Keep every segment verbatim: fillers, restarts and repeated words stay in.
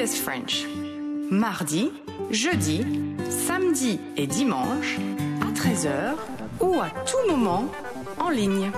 S French. Mardi, jeudi, samedi et dimanche, à treize heures ou à tout moment, en ligne.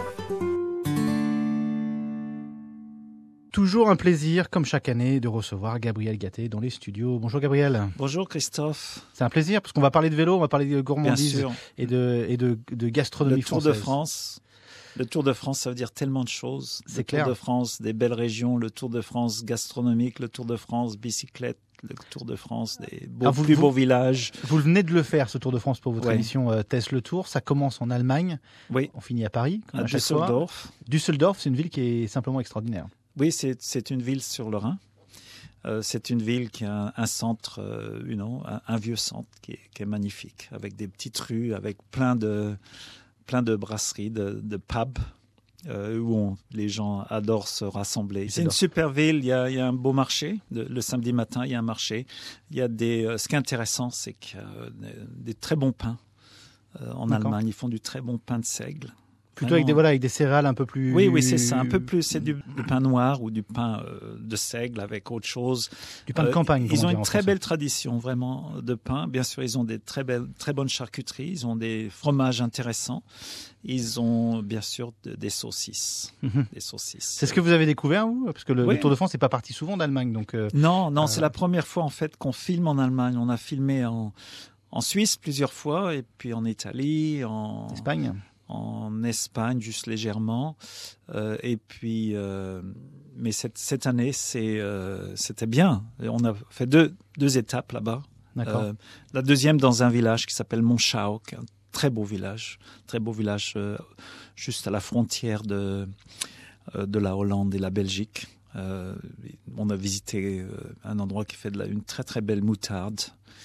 Toujours un plaisir, comme chaque année, de recevoir Gabriel Gatté dans les studios. Bonjour Gabriel. Bonjour Christophe. C'est un plaisir, parce qu'on va parler de vélo, on va parler de gourmandise et de, et de, de gastronomie Le Tour française. de France. Le Tour de France, ça veut dire tellement de choses. C'est le clair. Tour de France, des belles régions, le Tour de France gastronomique, le Tour de France bicyclette, le Tour de France des beaux, Ah, vous, plus vous, beaux villages. Vous venez de le faire, ce Tour de France, pour votre ouais. émission euh, Test le Tour. Ça commence en Allemagne, oui. On finit à Paris, comme à, à chaque Düsseldorf. fois. Düsseldorf, c'est une ville qui est simplement extraordinaire. Oui, c'est, c'est une ville sur le Rhin. Euh, c'est une ville qui a un, un centre, euh, you know, un, un vieux centre qui est, qui est magnifique, avec des petites rues, avec plein de, plein de brasseries, de, de pubs. Euh, où on, les gens adorent se rassembler. C'est une super ville, il y a, il y a un beau marché. Le, le samedi matin, il y a un marché. Il y a des, euh, ce qui est intéressant, c'est qu'il y a des, des très bons pains euh, en D'accord. Allemagne. Ils font du très bon pain de seigle. Plutôt Vraiment. avec des, voilà, avec des céréales un peu plus... Oui, oui, c'est ça, un peu plus. C'est du, du pain noir ou du pain euh, de seigle avec autre chose. Du pain de campagne. Euh, ils ont une très français. belle tradition, vraiment, de pain. Bien sûr, ils ont des très, belles, très bonnes charcuteries. Ils ont des fromages intéressants. Ils ont, bien sûr, de, des saucisses. Mm-hmm. Des saucisses. C'est ce que vous avez découvert, vous ? Parce que le, oui. le Tour de France n'est pas parti souvent d'Allemagne. Donc, euh, non, non, euh... c'est la première fois, en fait, qu'on filme en Allemagne. On a filmé en, en Suisse plusieurs fois, et puis en Italie, en... Espagne. En Espagne, juste légèrement. Euh, et puis, euh, mais cette, cette année, c'est, euh, c'était bien. On a fait deux, deux étapes là-bas. D'accord. Euh, la deuxième dans un village qui s'appelle Monschau, qui est un très beau village, très beau village euh, juste à la frontière de, euh, de la Hollande et la Belgique. Euh, on a visité euh, un endroit qui fait de la, une très très belle moutarde.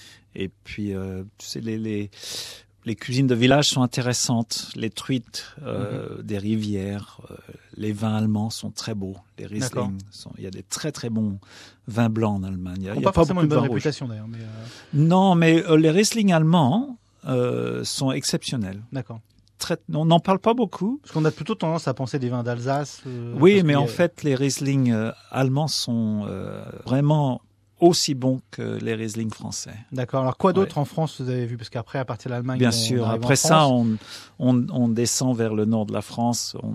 Et puis, euh, tu sais, les... les Les cuisines de village sont intéressantes. Les truites euh, mmh. des rivières, euh, les vins allemands sont très beaux. Les Riesling, sont, il y a des très très bons vins blancs en Allemagne. Il y a, il y a pas, pas forcément une bonne rouge. réputation d'ailleurs. Mais euh... Non, mais euh, les Riesling allemands euh, sont exceptionnels. D'accord. Très, on n'en parle pas beaucoup. Parce qu'on a plutôt tendance à penser des vins d'Alsace. Euh, oui, mais en a... fait, les Riesling euh, allemands sont euh, vraiment aussi bon que les Riesling français. D'accord. Alors quoi d'autre ouais. en France vous avez vu ? Parce qu'après, à partir de l'Allemagne, bien on, sûr. On Après ça, on, on, on descend vers le nord de la France. On,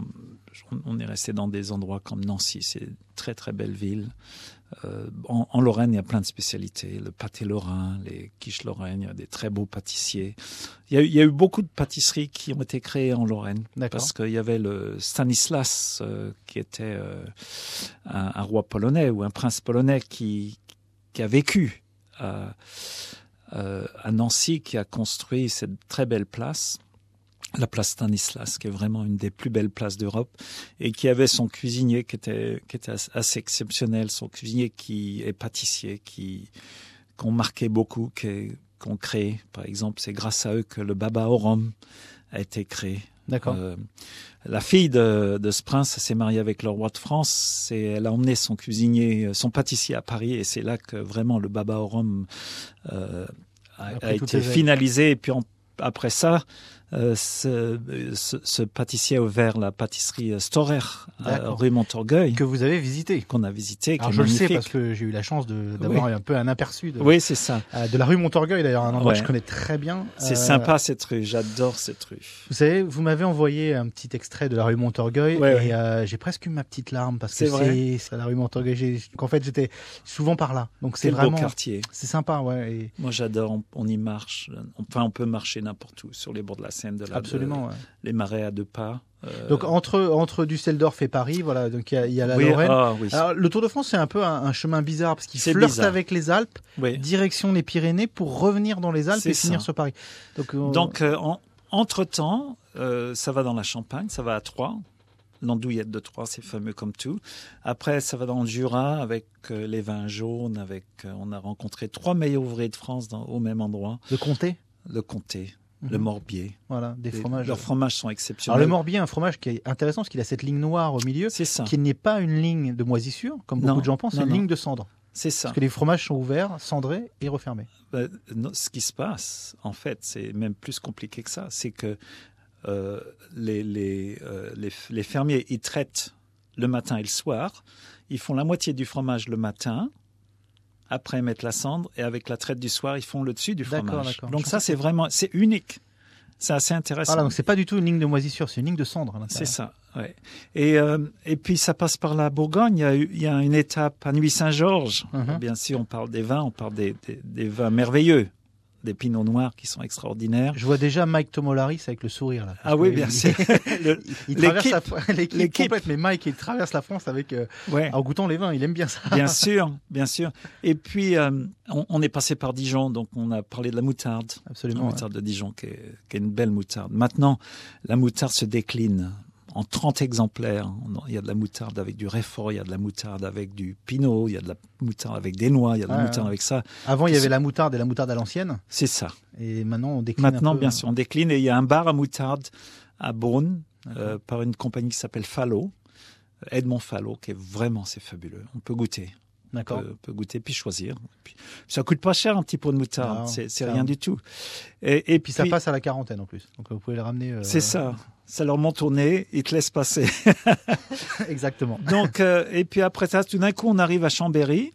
on est resté dans des endroits comme Nancy. C'est une très très belle ville. Euh, en, en Lorraine, il y a plein de spécialités. Le pâté lorrain, les quiches lorraines, il y a des très beaux pâtissiers. Il y a, il y a eu beaucoup de pâtisseries qui ont été créées en Lorraine. D'accord. Parce qu'il y avait le Stanislas, euh, qui était euh, un, un roi polonais ou un prince polonais qui qui a vécu à, euh, à Nancy, qui a construit cette très belle place, la place Stanislas, qui est vraiment une des plus belles places d'Europe, et qui avait son cuisinier qui était, qui était assez exceptionnel, son cuisinier qui est pâtissier, qui, qu'on marquait beaucoup, qui, qu'on créé. Par exemple, c'est grâce à eux que le baba au rhum a été créé. D'accord. Euh, la fille de, de ce prince s'est mariée avec le roi de France et elle a emmené son cuisinier, son pâtissier à Paris, et c'est là que vraiment le baba au rhum euh, a, a été finalisé. Et puis en, après ça, euh, ce, ce, ce pâtissier a ouvert la pâtisserie Storer à rue Montorgueil. Que vous avez visité. Qu'on a visité. Alors je le sais parce que j'ai eu la chance de, d'avoir oui. un peu un aperçu de, oui, c'est ça. Euh, de la rue Montorgueil d'ailleurs, un endroit ouais. que je connais très bien. C'est euh, sympa cette rue, j'adore cette rue. Vous savez, vous m'avez envoyé un petit extrait de la rue Montorgueil ouais, et ouais. Euh, j'ai presque eu ma petite larme parce c'est que vrai. c'est, c'est la rue Montorgueil. J'ai, qu'en fait j'étais souvent par là. Donc c'est Quel vraiment beau quartier. C'est sympa, ouais. Et... Moi j'adore, on, on y marche. Enfin on peut marcher n'importe où, sur les bords de la Seine, de la Absolument. De, Ouais. Les marais à deux pas. Euh... Donc entre entre Düsseldorf et Paris, voilà, donc il y a, y a la oui, Lorraine. Ah, oui. Alors le Tour de France c'est un peu un, un chemin bizarre parce qu'il c'est flirte bizarre. avec les Alpes, oui. direction les Pyrénées pour revenir dans les Alpes c'est et finir ça. sur Paris. Donc, euh... Donc euh, en, entre temps, euh, ça va dans la Champagne, ça va à Troyes. L'andouillette de Troyes, c'est fameux comme tout. Après, ça va dans le Jura avec euh, les vins jaunes. Avec, euh, on a rencontré trois meilleurs ouvriers de France dans, au même endroit. Le Comté. Le Comté. Mmh. Le Morbier. Voilà, des Les, fromages. Leurs fromages sont exceptionnels. Alors le Morbier, un fromage qui est intéressant parce qu'il a cette ligne noire au milieu, c'est ça. qui n'est pas une ligne de moisissure, comme beaucoup non, de gens pensent, c'est une non. ligne de cendre. C'est ça. Parce que les fromages sont ouverts, cendrés et refermés. Ben, non, ce qui se passe, en fait, c'est même plus compliqué que ça. C'est que euh, les, les, euh, les, les fermiers, ils traitent le matin et le soir. Ils font la moitié du fromage le matin, après ils mettent la cendre et avec la traite du soir, ils font le dessus du D'accord, fromage. d'accord. Donc Je ça, c'est vraiment, c'est unique. C'est assez intéressant. Voilà, donc c'est pas du tout une ligne de moisissure, c'est une ligne de cendre à l'intérieur. C'est ça, ouais. Et, euh, et puis ça passe par la Bourgogne. Il y a, eu- il y a une étape à Nuits-Saint-Georges. Mhm. Bien sûr, on parle des vins, on parle des, des, des vins merveilleux, des pinots noirs qui sont extraordinaires. Je vois déjà Mike Tomolaris avec le sourire là. Ah oui, Il- bien il- sûr. Le- Il traverse l'équipe, la, l'équipe, l'équipe. complète, mais Mike il traverse la France avec euh, ouais. en goûtant les vins, il aime bien ça. Bien sûr, bien sûr. Et puis, euh, on, on est passé par Dijon, donc on a parlé de la moutarde. Absolument. La ouais. moutarde de Dijon, qui est, qui est une belle moutarde. Maintenant, la moutarde se décline en trente exemplaires. Il y a de la moutarde avec du réfort, il y a de la moutarde avec du pinot, il y a de la moutarde avec des noix, il y a de la Ouais, moutarde ouais. avec ça. Avant il y avait la moutarde et la moutarde à l'ancienne, C'est ça. et maintenant on décline Maintenant, un peu. bien sûr, on décline. Et il y a un bar à moutarde à Beaune, D'accord. euh, par une compagnie qui s'appelle Fallot, Edmond Fallot, qui est vraiment, c'est fabuleux. On peut goûter. On D'accord. peut, peut goûter puis choisir. Puis, ça coûte pas cher un petit pot de moutarde, Non, c'est, c'est ça- rien du tout. Et, et Et puis ça passe à la quarantaine en plus, donc vous pouvez les ramener. euh, c'est ça. Ça leur monte au nez, ils te laissent passer. Exactement. Donc, euh, et puis après ça, tout d'un coup, on arrive à Chambéry.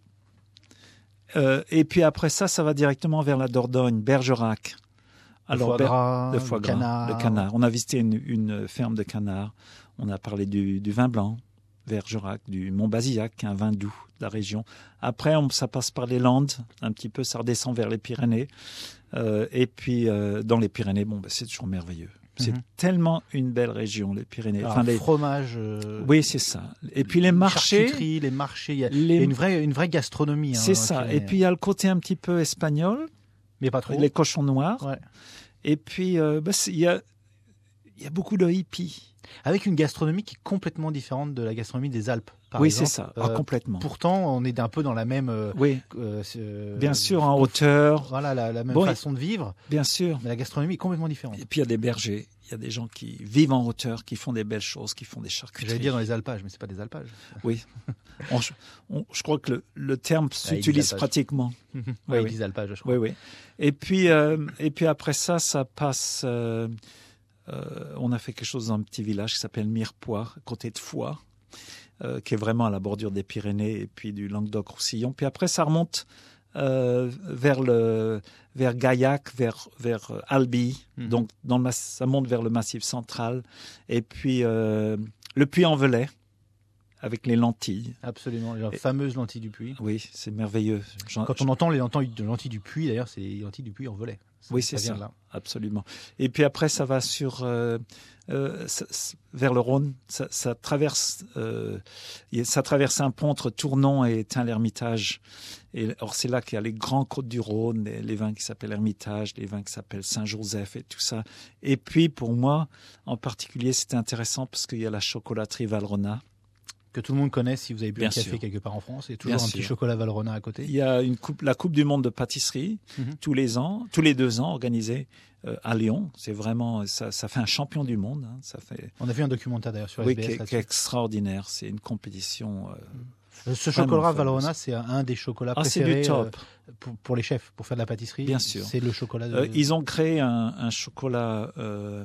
Euh, et puis après ça, ça va directement vers la Dordogne, Bergerac. Le foie Ber- gras, le foie le gras, canard. le canard. On a visité une, une ferme de canard. On a parlé du, du vin blanc, Bergerac, du Mont-Bazillac, un vin doux de la région. Après, on, ça passe par les Landes, un petit peu, ça redescend vers les Pyrénées. Euh, et puis, euh, dans les Pyrénées, bon, ben, c'est toujours merveilleux. C'est Mhm. tellement une belle région, les Pyrénées. Alors, Enfin, les... fromage. euh, Oui, c'est ça. Et puis les marchés, charcuterie, les marchés, il y a, les- il y a une vraie, une vraie gastronomie. hein, c'est dans ça. les Et puis il y a le côté un petit peu espagnol, mais pas trop. les cochons noirs. Ouais. Et puis euh, bah, c'est- il y a, il y a beaucoup de hippies. Avec une gastronomie qui est complètement différente de la gastronomie des Alpes. Par oui, exemple. c'est ça. Euh, Ah, complètement. Pourtant, on est un peu dans la même. euh, Oui, euh, euh, bien sûr, en hauteur, Voilà, la, la même Bon, façon de vivre, bien sûr. mais la gastronomie est complètement différente. Et puis il y a des bergers. Il y a des gens qui vivent en hauteur, qui font des belles choses, qui font des charcuteries. J'allais dire dans les alpages, mais c'est pas des alpages. Oui. On- on- je crois que le, le terme Ah, ils s'utilise disent alpages. pratiquement. Oui, oui. ils disent alpages, je crois. Oui, oui. Et puis, euh, et puis après ça, ça passe. euh, euh, on a fait quelque chose dans un petit village qui s'appelle Mirepoix, à côté de Foix, euh, qui est vraiment à la bordure des Pyrénées et puis du Languedoc-Roussillon. Puis après, ça remonte euh, vers le vers Gaillac, vers vers euh, Albi. Mhm. Donc, dans le, mass- ça monte vers le Massif central. Et puis euh, le Puy-en-Velay avec les lentilles. Absolument, les Et- fameuses lentilles du Puy. Oui, c'est merveilleux. J'en- Quand on entend les lentilles, de lentilles du Puy, d'ailleurs, c'est les lentilles du Puy en volet. Oui, c'est vient ça. de là. Absolument. Et puis après, ça va sur euh, euh, ça- ça- vers le Rhône. Ça, ça traverse, euh, y a- ça traverse un pont entre Tournon et Tain-l'Hermitage. Et or c'est là qu'il y a les grands côtes du Rhône, les, les vins qui s'appellent Hermitage, les vins qui s'appellent Saint-Joseph et tout ça. Et puis pour moi, en particulier, c'était intéressant parce qu'il y a la chocolaterie Valrhona. Que tout le monde connaisse si vous avez bu Bien un café sûr. quelque part en France. Il y a toujours Bien un petit sûr. chocolat Valrhona à côté. Il y a une coupe, la Coupe du Monde de pâtisserie Mhm. tous les ans, tous les deux ans, organisée euh, à Lyon. C'est vraiment, ça, ça fait un champion du monde. Hein. Ça fait, On a vu un documentaire d'ailleurs sur oui, S B S qui est, qui est là-dessus. extraordinaire. C'est une compétition. euh, Euh, Ce vraiment chocolat fameuse. Valrhona, c'est un, un des chocolats Ah, c'est préférés du top. euh, pour, pour les chefs, pour faire de la pâtisserie. Bien sûr. C'est le chocolat de... Euh, ils ont créé un, un chocolat euh,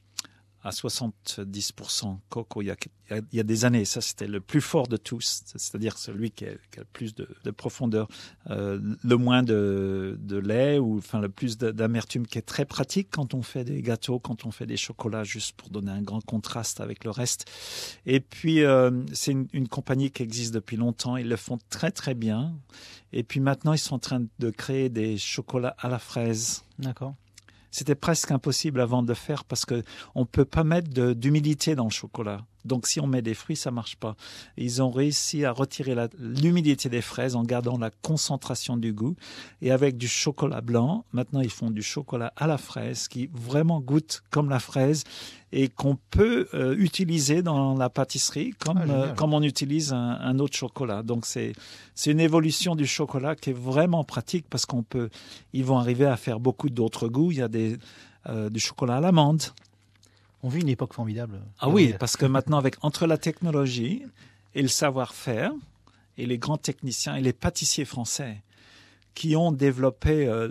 à soixante-dix pour cent coco il y, a, il y a- il y a des années. Ça, c'était le plus fort de tous, c'est-à-dire celui qui a, qui a le plus de, de profondeur, euh, le moins de, de lait, ou enfin le plus de- d'amertume, qui est très pratique quand on fait des gâteaux, quand on fait des chocolats, juste pour donner un grand contraste avec le reste. Et puis, euh, c'est une, une compagnie qui existe depuis longtemps. Ils le font très, très bien. Et puis maintenant, ils sont en train de créer des chocolats à la fraise. D'accord. C'était presque impossible avant de faire parce que on peut pas mettre de- d'humidité dans le chocolat. Donc, si on met des fruits, ça marche pas. Ils ont réussi à retirer la- l'humidité des fraises en gardant la concentration du goût. Et avec du chocolat blanc, maintenant, ils font du chocolat à la fraise qui vraiment goûte comme la fraise et qu'on peut euh, utiliser dans la pâtisserie comme, Ah, génial. euh, comme on utilise un, un autre chocolat. Donc, c'est c'est une évolution du chocolat qui est vraiment pratique parce qu'on peut, ils vont arriver à faire beaucoup d'autres goûts. Il y a des, euh, du chocolat à l'amande. On vit une époque formidable. Ah oui, parce que maintenant, avec entre la technologie et le savoir-faire, et les grands techniciens et les pâtissiers français qui ont développé, euh,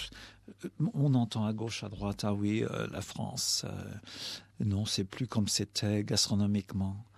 on entend à gauche, à droite, ah oui, euh, la France, euh, non, c'est plus comme c'était gastronomiquement.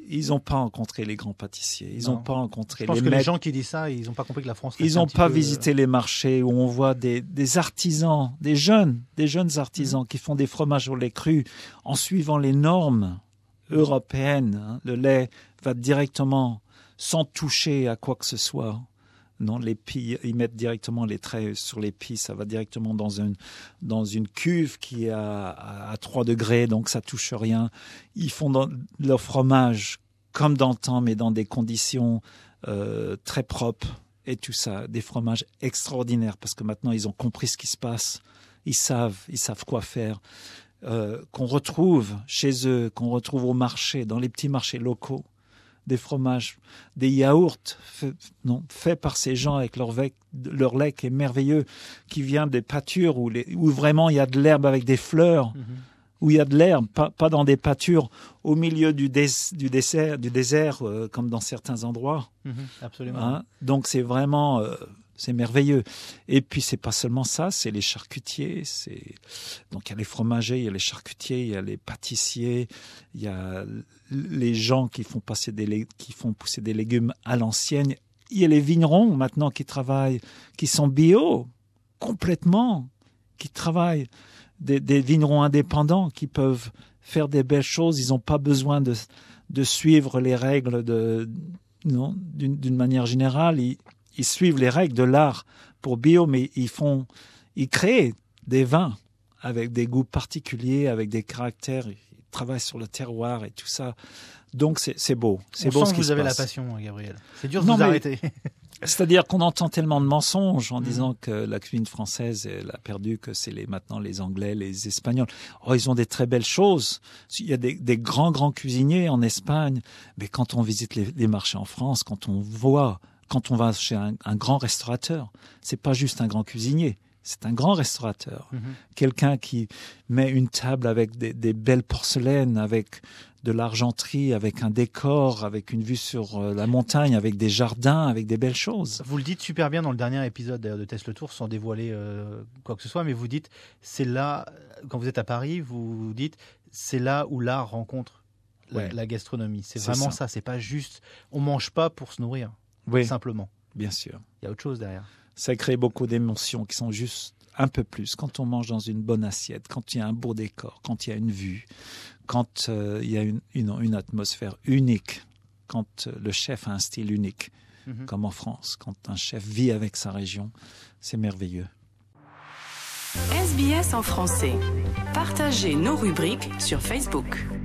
ils n'ont pas rencontré les grands pâtissiers. Ils n'ont pas rencontré Je pense les que mecs. les gens qui disent ça, ils n'ont pas compris que la France. Ils n'ont pas peu... visité les marchés où on voit des, des artisans, des jeunes, des jeunes artisans mmh. qui font des fromages au lait cru en suivant les normes européennes. Hein. Le lait va directement, sans toucher à quoi que ce soit. Non, les pies, ils mettent directement les traits sur les pies, ça va directement dans une, dans une cuve qui est à, à, à trois degrés, donc ça touche rien. Ils font dans leur fromage comme dans le temps, mais dans des conditions euh, très propres et tout ça. Des fromages extraordinaires parce que maintenant ils ont compris ce qui se passe. Ils savent, ils savent quoi faire. Euh, qu'on retrouve chez eux, qu'on retrouve au marché, dans les petits marchés locaux. Des fromages, des yaourts faits non, fait par ces gens avec leur, vec, leur lait qui est merveilleux, qui vient des pâtures où, les, où vraiment il y a de l'herbe avec des fleurs, mmh. où il y a de l'herbe, pas, pas dans des pâtures au milieu du, dés, du, désert, du désert euh, comme dans certains endroits. Mmh, absolument. Hein? Donc c'est vraiment... Euh, c'est merveilleux. Et puis, c'est pas seulement ça, c'est les charcutiers. C'est... Donc, il y a les fromagers, il y a les charcutiers, il y a les pâtissiers, il y a les gens qui font, passer des, qui font pousser des légumes à l'ancienne. Il y a les vignerons, maintenant, qui travaillent, qui sont bio, complètement, qui travaillent. Des, des vignerons indépendants qui peuvent faire des belles choses. Ils n'ont pas besoin de, de suivre les règles de, non, d'une, d'une manière générale. Ils, Ils suivent les règles de l'art pour bio, mais ils font, ils créent des vins avec des goûts particuliers, avec des caractères. Ils travaillent sur le terroir et tout ça. Donc c'est, c'est beau. C'est On beau sent ce que qui vous se avez passe. la passion, Gabriel. C'est dur de non, vous mais, arrêter. C'est-à-dire qu'on entend tellement de mensonges en mmh. disant que la cuisine française, elle a perdu, que c'est les, maintenant les Anglais, les Espagnols. Oh, ils ont des très belles choses. Il y a des, des grands, grands cuisiniers en Espagne. Mais quand on visite les, les marchés en France, quand on voit... Quand on va chez un, un grand restaurateur, c'est pas juste un grand cuisinier, c'est un grand restaurateur. Mmh. Quelqu'un qui met une table avec des, des belles porcelaines, avec de l'argenterie, avec un décor, avec une vue sur la montagne, avec des jardins, avec des belles choses. Vous le dites super bien dans le dernier épisode de Test le Tour, sans dévoiler euh, quoi que ce soit, mais vous dites, c'est là, quand vous êtes à Paris, vous dites, c'est là où l'art rencontre la, ouais. la gastronomie. C'est, c'est vraiment ça. ça, c'est pas juste, on mange pas pour se nourrir. Oui, simplement. Bien sûr. Il y a autre chose derrière. Ça crée beaucoup d'émotions qui sont juste un peu plus. Quand on mange dans une bonne assiette, quand il y a un beau décor, quand il y a une vue, quand euh, il y a une, une, une atmosphère unique, quand le chef a un style unique, mm-hmm. comme en France, quand un chef vit avec sa région, c'est merveilleux. S B S en français. Partagez nos rubriques sur Facebook.